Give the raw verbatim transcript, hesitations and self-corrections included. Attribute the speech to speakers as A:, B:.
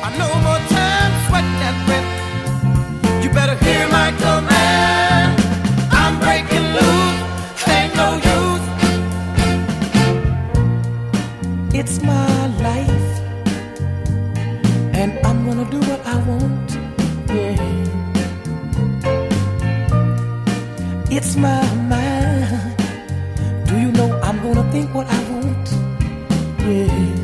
A: No more time sweating that breath. You better hear my command. I'm breaking loose, ain't no use. It's my life, and I'm gonna do what I want. Yeah. It's my mind. Do you know I'm gonna think what I want? Yeah.